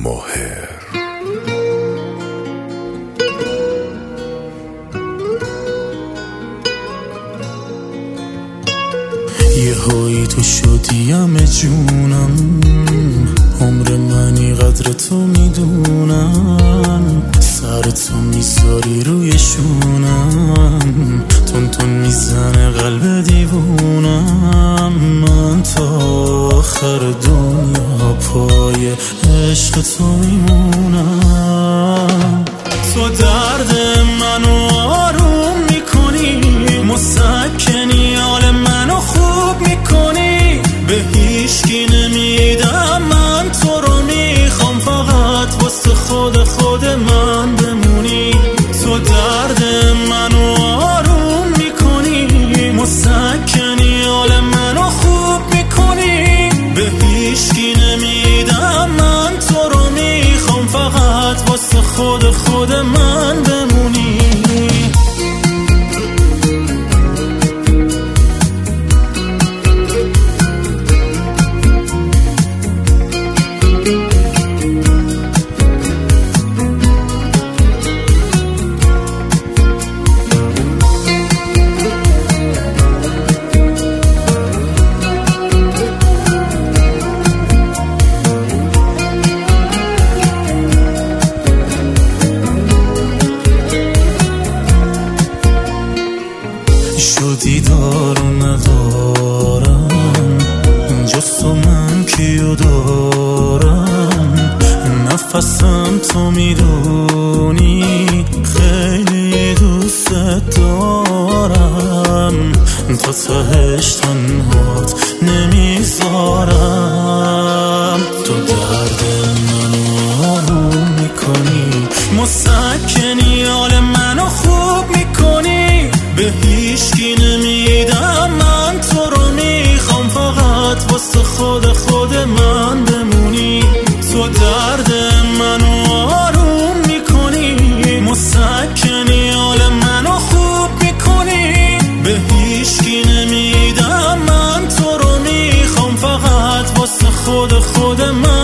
ماهر. یه هایی تو شدیم جونم، عمر منی قدر تو میدونم، سر تو میذاری روی شونم، تون تون میزنه قلب دیوونم، من تا آخر دنیا پای عشق تو میمونم. تو درد منو آروم میکنی، مسکنی حال منو خوب میکنی، به هیچکی نمیدم من تو رو میخوام، فقط واسه خود من بمونی. تو درد منو آروم میکنی، مسکنی حال منو خوب میکنی، به هیچکی نمیدم من تو رو میخوام، فقط واسه خود من بمونی. شدی دارو ندارم، جز تو من کیو دارم، نفسم تو میدونی، خیلی دوست دارم، تا تهش تنهات نمیذارم. تو درد منو آروم میکنی، مسکنی حال منو خوب میکنی، به هیچکی نمیدم من تو رو میخوام، فقط واسه خود من بمونی. تو درد منو آروم میکنی، مسکنی حال منو خوب میکنی، به هیچکی نمیدم من تو رو میخوام، فقط واسه خود من